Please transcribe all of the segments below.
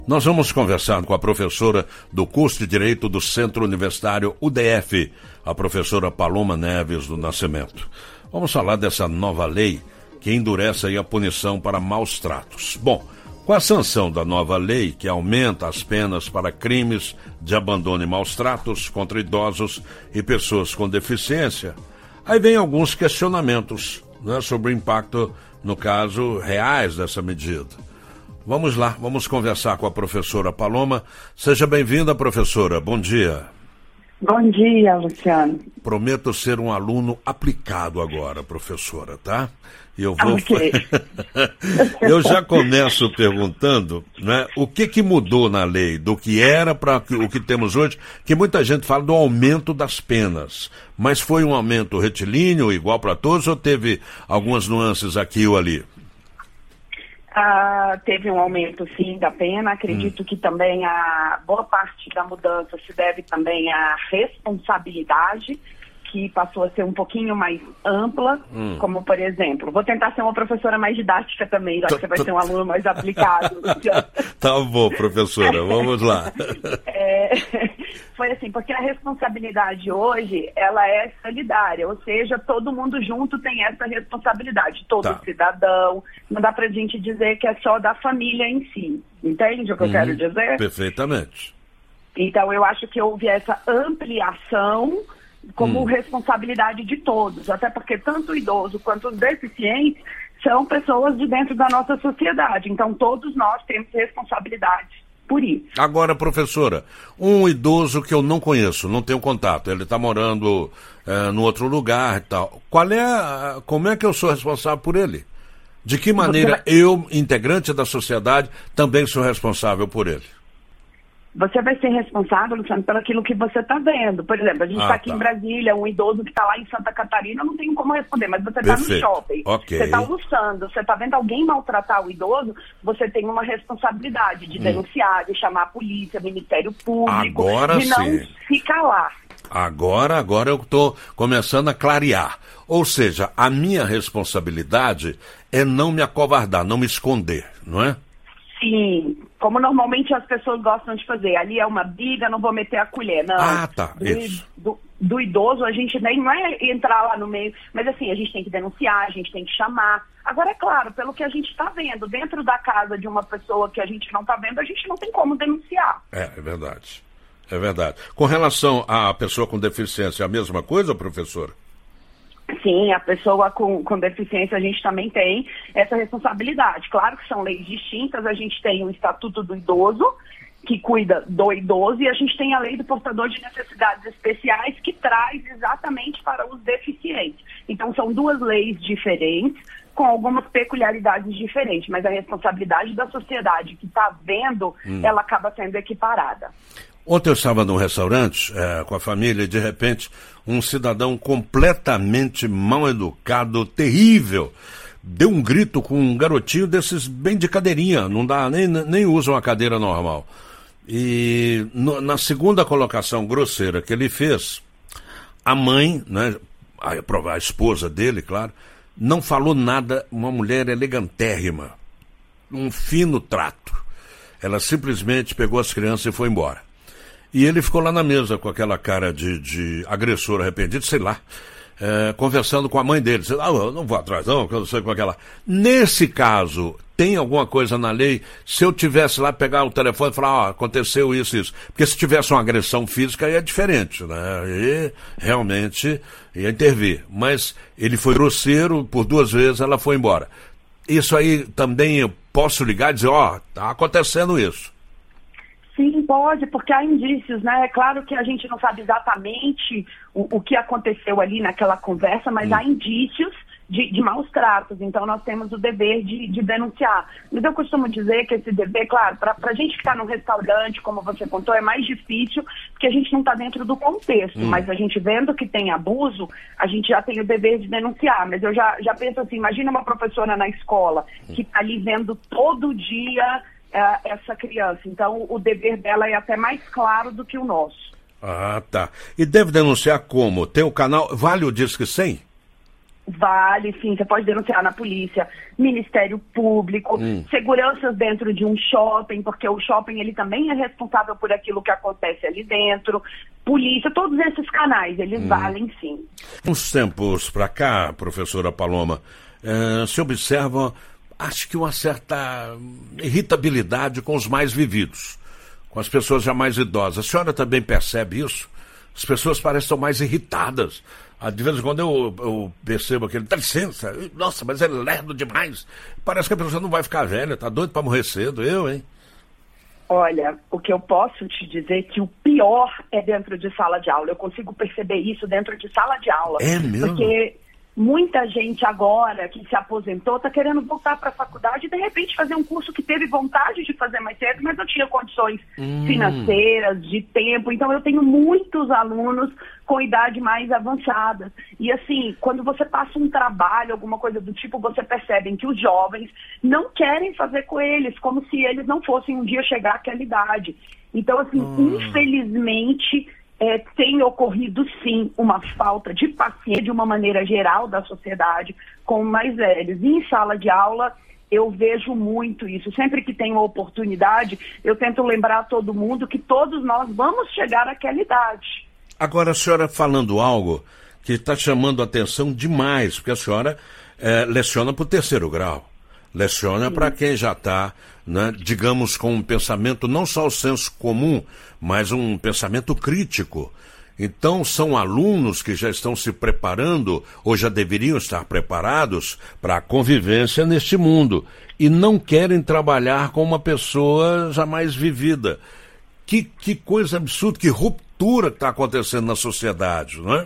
Nós vamos conversar com a professora do curso de Direito do Centro Universitário UDF, a professora Paloma Neves do Nascimento. Vamos falar dessa nova lei que endurece aí a punição para maus tratos. Bom, com a sanção da nova lei, que aumenta as penas para crimes de abandono e maus tratos contra idosos e pessoas com deficiência, aí vem alguns questionamentos, né, sobre o impacto, no caso, reais dessa medida. Vamos lá, vamos conversar com a professora Paloma. Seja bem-vinda, professora. Bom dia. Bom dia, Luciano. Prometo ser um aluno aplicado agora, professora, tá? E eu vou... Okay. Eu já começo perguntando, né, o que mudou na lei, do que era para o que temos hoje, que muita gente fala do aumento das penas. Mas foi um aumento retilíneo, igual para todos, ou teve algumas nuances aqui ou ali? Teve um aumento, sim, da pena. Acredito que também a boa parte da mudança se deve também à responsabilidade, que passou a ser um pouquinho mais ampla, como, por exemplo, vou tentar ser uma professora mais didática também, já que você vai ser um aluno mais aplicado. Tá bom, professora, vamos lá. Foi assim, porque a responsabilidade hoje, ela é solidária, ou seja, todo mundo junto tem essa responsabilidade, todo cidadão, não dá pra gente dizer que é só da família em si, entende o que eu quero dizer? Perfeitamente. Então, eu acho que houve essa ampliação como responsabilidade de todos, até porque tanto o idoso quanto os deficientes são pessoas de dentro da nossa sociedade, então todos nós temos responsabilidade por isso. Agora, professora, um idoso que eu não conheço, não tenho contato, ele está morando no outro lugar e tal, como é que eu sou responsável por ele? De que maneira eu, integrante da sociedade, também sou responsável por ele? Você vai ser responsável, Luciano, pelo aquilo que você está vendo. Por exemplo, a gente está aqui em Brasília, um idoso que está lá em Santa Catarina, eu não tenho como responder, mas você está no shopping, você está almoçando, você está vendo alguém maltratar o idoso, você tem uma responsabilidade de denunciar, de chamar a polícia, Ministério Público, de não ficar lá. Agora eu estou começando a clarear. Ou seja, a minha responsabilidade é não me acovardar, não me esconder, não é? Sim, como normalmente as pessoas gostam de fazer. Ali é uma briga, não vou meter a colher, não. Isso. Do idoso, a gente nem não é entrar lá no meio, mas assim, a gente tem que denunciar, a gente tem que chamar. Agora, é claro, pelo que a gente está vendo, dentro da casa de uma pessoa que a gente não está vendo, a gente não tem como denunciar. É verdade. É verdade. Com relação à pessoa com deficiência, é a mesma coisa, professora? Sim, a pessoa com deficiência, a gente também tem essa responsabilidade. Claro que são leis distintas, a gente tem o Estatuto do Idoso, que cuida do idoso, e a gente tem a Lei do Portador de Necessidades Especiais, que traz exatamente para os deficientes. Então, são duas leis diferentes, com algumas peculiaridades diferentes, mas a responsabilidade da sociedade que está vendo, ela acaba sendo equiparada. Ontem eu estava num restaurante com a família e, de repente, um cidadão completamente mal educado, terrível, deu um grito com um garotinho desses bem de cadeirinha, não dá, nem usa uma cadeira normal. E na segunda colocação grosseira que ele fez, a mãe, né, a esposa dele, claro, não falou nada, uma mulher elegantérrima, um fino trato. Ela simplesmente pegou as crianças e foi embora. E ele ficou lá na mesa com aquela cara de agressor arrependido, sei lá, conversando com a mãe dele. Eu não vou atrás não, que eu não sei como é que ela... Nesse caso, tem alguma coisa na lei, se eu tivesse lá, pegar o telefone e falar, aconteceu isso. Porque se tivesse uma agressão física, aí é diferente, né? E realmente ia intervir. Mas ele foi grosseiro, por 2 vezes ela foi embora. Isso aí também eu posso ligar e dizer, tá acontecendo isso. Sim, pode, porque há indícios, né? É claro que a gente não sabe exatamente o que aconteceu ali naquela conversa, mas há indícios de maus tratos, então nós temos o dever de denunciar. Mas eu costumo dizer que esse dever, claro, para a gente ficar num restaurante, como você contou, é mais difícil, porque a gente não está dentro do contexto, mas a gente vendo que tem abuso, a gente já tem o dever de denunciar. Mas eu já penso assim, imagina uma professora na escola que está ali vendo todo dia essa criança, então o dever dela é até mais claro do que o nosso. Tá. E deve denunciar como? Tem o canal, vale o Disque 100? Vale, sim, você pode denunciar na polícia, Ministério Público, seguranças dentro de um shopping, porque o shopping ele também é responsável por aquilo que acontece ali dentro, polícia, todos esses canais, eles valem sim. Uns tempos para cá, professora Paloma, se observa, acho que uma certa irritabilidade com os mais vividos, com as pessoas já mais idosas. A senhora também percebe isso? As pessoas parecem estar mais irritadas. De vez em quando eu percebo aquele, dá licença, nossa, mas é lerdo demais. Parece que a pessoa não vai ficar velha, tá doido para morrer cedo, hein? Olha, o que eu posso te dizer é que o pior é dentro de sala de aula. Eu consigo perceber isso dentro de sala de aula. É mesmo? Porque muita gente agora que se aposentou está querendo voltar para a faculdade e de repente fazer um curso que teve vontade de fazer mais cedo, mas não tinha condições financeiras, de tempo. Então eu tenho muitos alunos com idade mais avançada. E assim, quando você passa um trabalho, alguma coisa do tipo, você percebe que os jovens não querem fazer com eles, como se eles não fossem um dia chegar àquela idade. Então assim, infelizmente, tem ocorrido, sim, uma falta de paciência de uma maneira geral da sociedade com mais velhos. E em sala de aula, eu vejo muito isso. Sempre que tenho oportunidade, eu tento lembrar a todo mundo que todos nós vamos chegar àquela idade. Agora, a senhora falando algo que está chamando a atenção demais, porque a senhora leciona para o 3º grau. Leciona para quem já está, né, digamos, com um pensamento, não só o senso comum, mas um pensamento crítico. Então, são alunos que já estão se preparando, ou já deveriam estar preparados, para a convivência neste mundo. E não querem trabalhar com uma pessoa já mais vivida. Que coisa absurda, que ruptura que está acontecendo na sociedade, não é?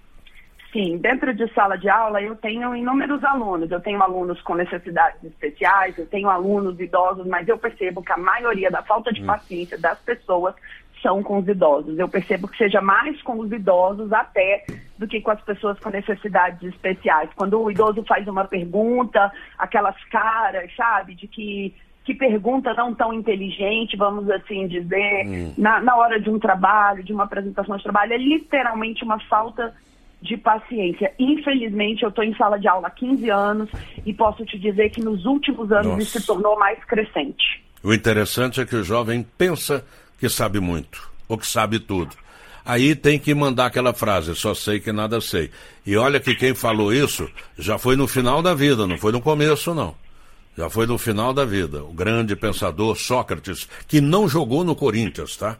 Sim, dentro de sala de aula eu tenho inúmeros alunos. Eu tenho alunos com necessidades especiais, eu tenho alunos idosos, mas eu percebo que a maioria da falta de paciência das pessoas são com os idosos. Eu percebo que seja mais com os idosos até do que com as pessoas com necessidades especiais. Quando o idoso faz uma pergunta, aquelas caras, sabe, de que pergunta não tão inteligente, vamos assim dizer, na hora de um trabalho, de uma apresentação de trabalho, é literalmente uma falta de paciência. Infelizmente, eu estou em sala de aula há 15 anos e posso te dizer que nos últimos anos isso se tornou mais crescente. O interessante é que o jovem pensa que sabe muito, ou que sabe tudo. Aí tem que mandar aquela frase, só sei que nada sei. E olha que quem falou isso já foi no final da vida, não foi no começo, não. Já foi no final da vida. O grande pensador Sócrates, que não jogou no Corinthians, tá?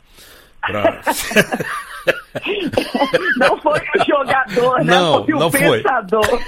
Não foi o jogador, né? Foi o pensador.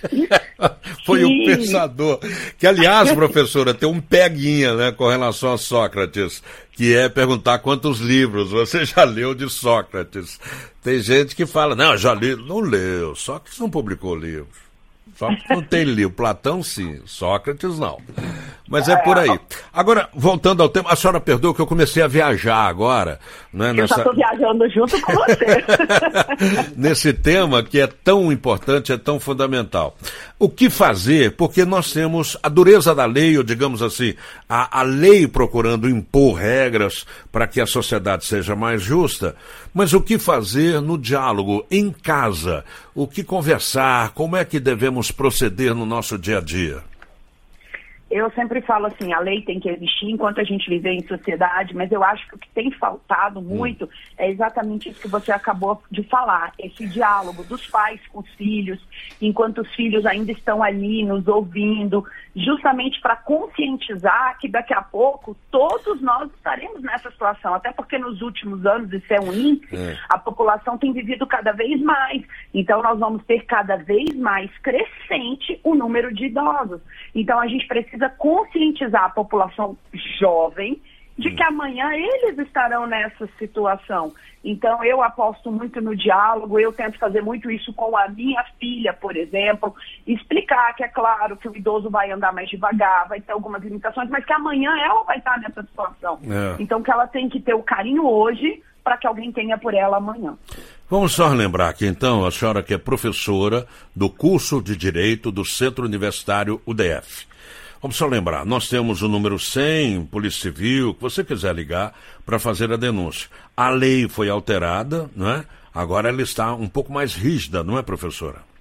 Foi o pensador. Que, aliás, professora, tem um peguinha, né, com relação a Sócrates, que é perguntar quantos livros você já leu de Sócrates. Tem gente que fala, não, já li. Não leu. Sócrates não publicou livros. Sócrates não tem livro. Platão, sim. Sócrates, não. Mas é por aí. Agora, voltando ao tema, a senhora perdoa que eu comecei a viajar agora. Né, eu já estou viajando junto com você. Nesse tema que é tão importante, é tão fundamental. O que fazer? Porque nós temos a dureza da lei, ou digamos assim, a lei procurando impor regras para que a sociedade seja mais justa, mas o que fazer no diálogo, em casa? O que conversar? Como é que devemos proceder no nosso dia a dia? Eu sempre falo assim, a lei tem que existir enquanto a gente viver em sociedade, mas eu acho que o que tem faltado muito é exatamente isso que você acabou de falar, esse diálogo dos pais com os filhos, enquanto os filhos ainda estão ali nos ouvindo, justamente para conscientizar que daqui a pouco todos nós estaremos nessa situação, até porque nos últimos anos, isso é um índice, a população tem vivido cada vez mais, então nós vamos ter cada vez mais crescente o número de idosos. Então a gente precisa conscientizar a população jovem de que amanhã eles estarão nessa situação. Então, eu aposto muito no diálogo, eu tento fazer muito isso com a minha filha, por exemplo, explicar que é claro que o idoso vai andar mais devagar, vai ter algumas limitações, mas que amanhã ela vai estar nessa situação. Então, que ela tem que ter o carinho hoje para que alguém tenha por ela amanhã. Vamos só lembrar aqui, então, a senhora que é professora do curso de Direito do Centro Universitário UDF. Vamos só lembrar, nós temos o número 100, Polícia Civil, que você quiser ligar para fazer a denúncia. A lei foi alterada, não é? Agora ela está um pouco mais rígida, não é, professora?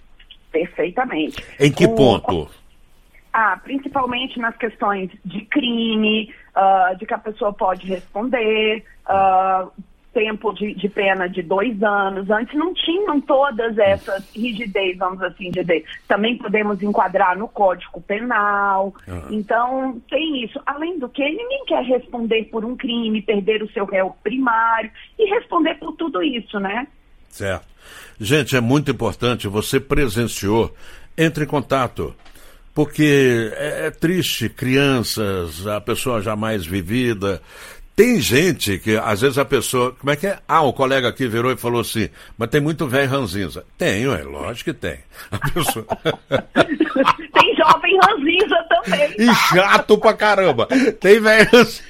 Perfeitamente. Em que ponto? Principalmente nas questões de crime, de que a pessoa pode responder, tempo de pena de 2 anos. Antes não tinham todas essas rigidez, vamos assim dizer. Também podemos enquadrar no Código Penal. Então, tem isso. Além do que, ninguém quer responder por um crime, perder o seu réu primário e responder por tudo isso, né? Certo. Gente, é muito importante, você presenciou, entre em contato. Porque é triste, crianças, a pessoa já mais vivida. Tem gente que, às vezes, a pessoa... Como é que é? O colega aqui virou e falou assim, mas tem muito velho ranzinza. Tenho, lógico que tem. A pessoa... Tem jovem ranzinza também. E chato pra caramba. Tem velho ranzinza.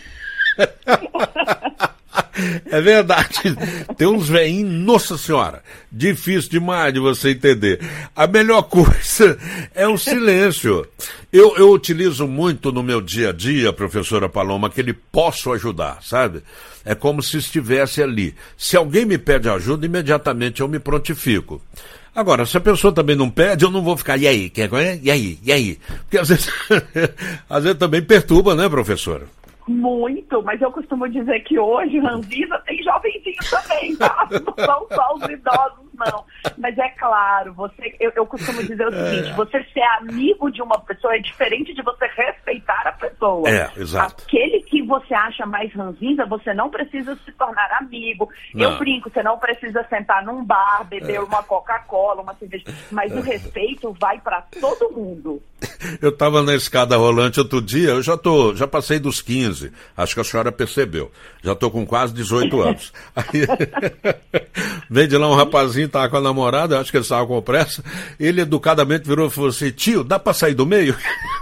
É verdade. Tem uns velhinhos, nossa senhora, difícil demais de você entender. A melhor coisa é o silêncio. Eu utilizo muito no meu dia a dia, professora Paloma, aquele posso ajudar, sabe? É como se estivesse ali. Se alguém me pede ajuda, imediatamente eu me prontifico. Agora, se a pessoa também não pede, eu não vou ficar, e aí? E aí? E aí? Porque às vezes, às vezes também perturba, né, professora? Muito, mas eu costumo dizer que hoje, ranzinza, tem jovenzinho também, tá? Não são só os idosos, não. Mas é claro, eu costumo dizer o seguinte, você ser amigo de uma pessoa é diferente de você respeitar a pessoa. Exato. Aquele que você acha mais ranzinza, você não precisa se tornar amigo. Não. Eu brinco, você não precisa sentar num bar, beber uma Coca-Cola, uma cerveja, mas o respeito vai para todo mundo. Eu estava na escada rolante outro dia, eu já passei dos 15, acho que a senhora percebeu. Já estou com quase 18 anos. Aí, veio de lá um rapazinho, estava com a namorada, acho que ele estava com pressa, ele educadamente virou e falou assim, tio, dá para sair do meio?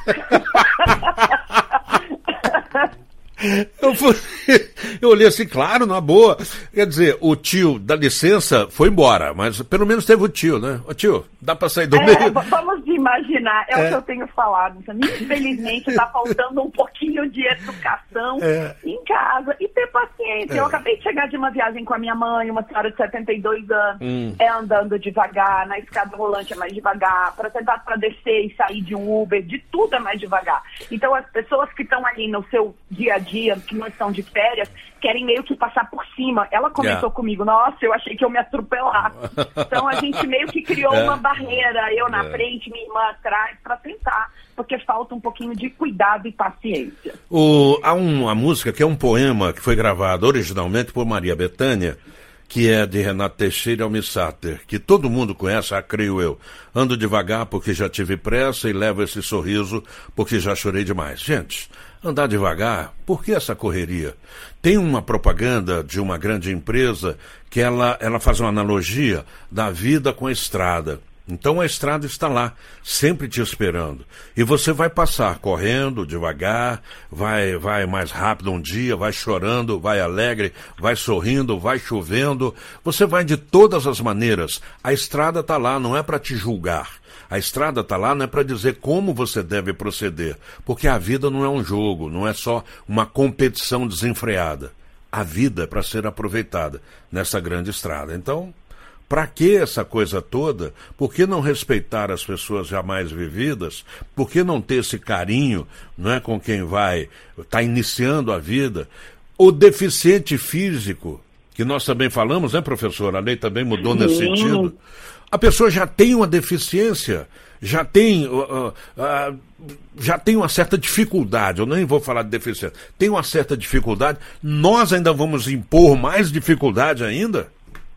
Eu olhei assim, claro, na boa. Quer dizer, o tio, dá licença, foi embora, mas pelo menos teve o tio, né? O tio, dá pra sair do meio? Vamos imaginar, o que eu tenho falado. Infelizmente, está faltando um pouquinho de educação em casa e ter paciência. Eu acabei de chegar de uma viagem com a minha mãe, uma senhora de 72 anos, andando devagar, na escada rolante é mais devagar, para tentar para descer e sair de um Uber, de tudo é mais devagar. Então, as pessoas que estão ali no seu dia a dia, que não estão de férias, querem meio que passar por cima. Ela comentou comigo, nossa, eu achei que eu me atropelar. Então a gente meio que criou uma barreira, eu na frente, minha irmã atrás, para tentar, porque falta um pouquinho de cuidado e paciência. Há uma música que é um poema que foi gravado originalmente por Maria Bethânia, que é de Renato Teixeira e Almir Sater, que todo mundo conhece, creio eu. Ando devagar porque já tive pressa e levo esse sorriso porque já chorei demais. Gente, andar devagar, por que essa correria? Tem uma propaganda de uma grande empresa que ela faz uma analogia da vida com a estrada. Então a estrada está lá, sempre te esperando. E você vai passar correndo, devagar, vai mais rápido um dia, vai chorando, vai alegre, vai sorrindo, vai chovendo. Você vai de todas as maneiras. A estrada está lá, não é para te julgar. A estrada está lá, não é para dizer como você deve proceder. Porque a vida não é um jogo, não é só uma competição desenfreada. A vida é para ser aproveitada nessa grande estrada. Então, para que essa coisa toda? Por que não respeitar as pessoas jamais vividas? Por que não ter esse carinho, não é, com quem está iniciando a vida? O deficiente físico, que nós também falamos, né, professor? A lei também mudou nesse sentido. A pessoa já tem uma deficiência, já tem uma certa dificuldade, eu nem vou falar de deficiência, tem uma certa dificuldade, nós ainda vamos impor mais dificuldade ainda?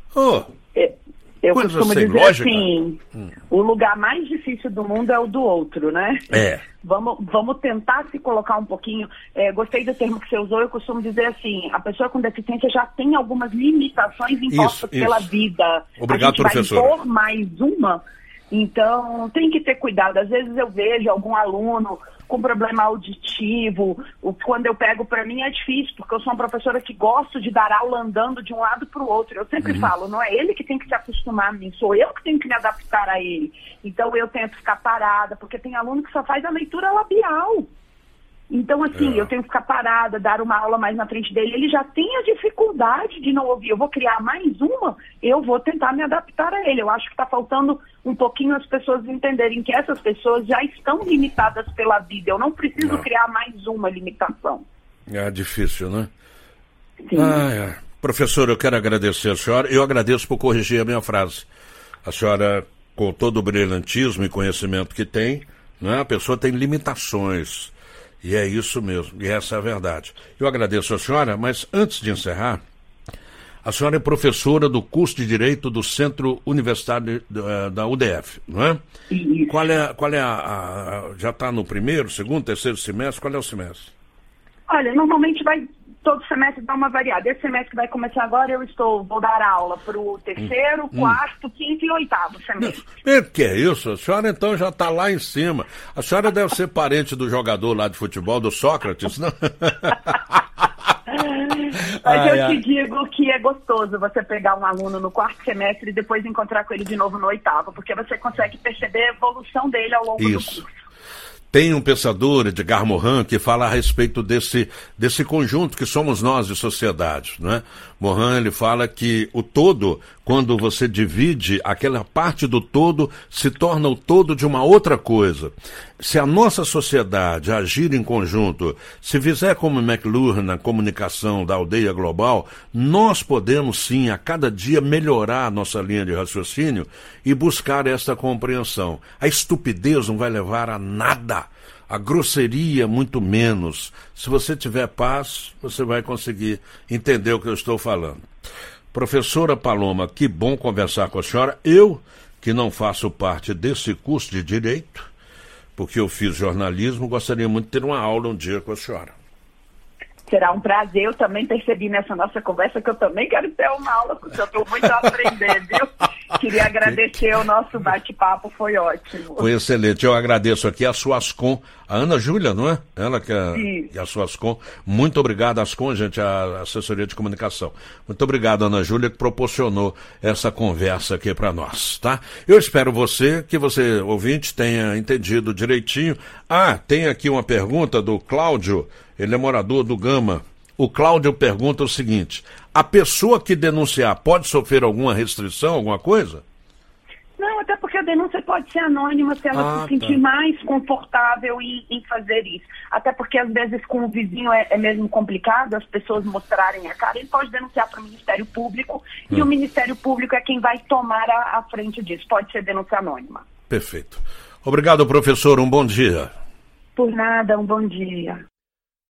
Eu costumo dizer lógica. Assim, o lugar mais difícil do mundo é o do outro, né? Vamos tentar se colocar um pouquinho. Gostei do termo que você usou, eu costumo dizer assim, a pessoa com deficiência já tem algumas limitações impostas pela vida. Obrigado, professor. Vai impor mais uma, então tem que ter cuidado. Às vezes eu vejo algum aluno com problema auditivo, quando eu pego, para mim é difícil, porque eu sou uma professora que gosto de dar aula andando de um lado para o outro. Eu sempre falo, não é ele que tem que se acostumar a mim, sou eu que tenho que me adaptar a ele. Então eu tento ficar parada, porque tem aluno que só faz a leitura labial. Então, assim, eu tenho que ficar parada, dar uma aula mais na frente dele. Ele já tem a dificuldade de não ouvir. Eu vou criar mais uma, eu vou tentar me adaptar a ele. Eu acho que está faltando um pouquinho as pessoas entenderem que essas pessoas já estão limitadas pela vida. Eu não preciso criar mais uma limitação. É difícil, né? Sim. Professor, eu quero agradecer a senhora. Eu agradeço por corrigir a minha frase. A senhora, com todo o brilhantismo e conhecimento que tem, né, a pessoa tem limitações. E é isso mesmo, e essa é a verdade. Eu agradeço a senhora, mas antes de encerrar, a senhora é professora do curso de Direito do Centro Universitário da UDF, não é? Isso. Qual é já está no primeiro, segundo, terceiro semestre? Qual é o semestre? Olha, normalmente todo semestre dá uma variada. Esse semestre que vai começar agora, vou dar aula para o terceiro, quarto, quinto e oitavo semestre. Que é isso? A senhora então já está lá em cima. A senhora deve ser parente do jogador lá de futebol, do Sócrates, não? Mas eu te digo que é gostoso você pegar um aluno no quarto semestre e depois encontrar com ele de novo no oitavo, porque você consegue perceber a evolução dele ao longo do curso. Tem um pensador, Edgar Morin, que fala a respeito desse conjunto que somos nós de sociedade, né? Morin, ele fala que o todo, quando você divide, aquela parte do todo se torna o todo de uma outra coisa. Se a nossa sociedade agir em conjunto, se fizer como McLuhan na comunicação da aldeia global, nós podemos sim, a cada dia, melhorar a nossa linha de raciocínio e buscar essa compreensão. A estupidez não vai levar a nada. A grosseria, muito menos. Se você tiver paz, você vai conseguir entender o que eu estou falando. Professora Paloma, que bom conversar com a senhora. Eu, que não faço parte desse curso de Direito, porque eu fiz jornalismo, gostaria muito de ter uma aula um dia com a senhora. Será um prazer. Eu também percebi nessa nossa conversa que eu também quero ter uma aula com o senhor. Estou muito a aprender, viu? Queria agradecer o nosso bate-papo, foi ótimo. Foi excelente. Eu agradeço aqui a Suascom, a Ana Júlia, não é? Ela que é a Suascom. Muito obrigado, Ascom, gente, a assessoria de comunicação. Muito obrigado, Ana Júlia, que proporcionou essa conversa aqui para nós, tá? Eu espero que você, ouvinte, tenha entendido direitinho. Tem aqui uma pergunta do Cláudio, ele é morador do Gama. O Cláudio pergunta o seguinte: a pessoa que denunciar pode sofrer alguma restrição, alguma coisa? Não, até porque a denúncia pode ser anônima se ela se sentir mais confortável em fazer isso. Até porque às vezes com o vizinho é mesmo complicado as pessoas mostrarem a cara. Ele pode denunciar para o Ministério Público e o Ministério Público é quem vai tomar a frente disso. Pode ser denúncia anônima. Perfeito. Obrigado, professor. Um bom dia. Por nada, um bom dia.